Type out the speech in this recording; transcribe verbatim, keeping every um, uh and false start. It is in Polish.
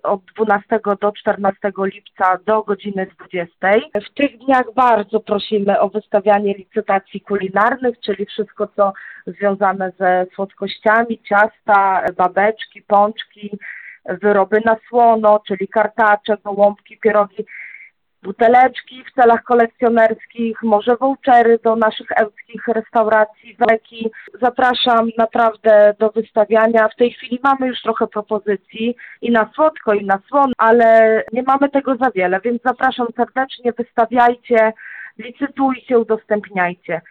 od dwunastego do czternastego lipca do godziny dwudziestej. W tych dniach bardzo prosimy o wystawianie licytacji kulinarnych, czyli wszystko, co związane ze słodkościami, ciasta, babeczki, pączki, wyroby na słono, czyli kartacze, gołąbki, pierogi, buteleczki w celach kolekcjonerskich, może vouchery do naszych ełckich restauracji, leki. Zapraszam naprawdę do wystawiania. W tej chwili mamy już trochę propozycji i na słodko, i na słono, ale nie mamy tego za wiele, więc zapraszam serdecznie, wystawiajcie, licytujcie, udostępniajcie.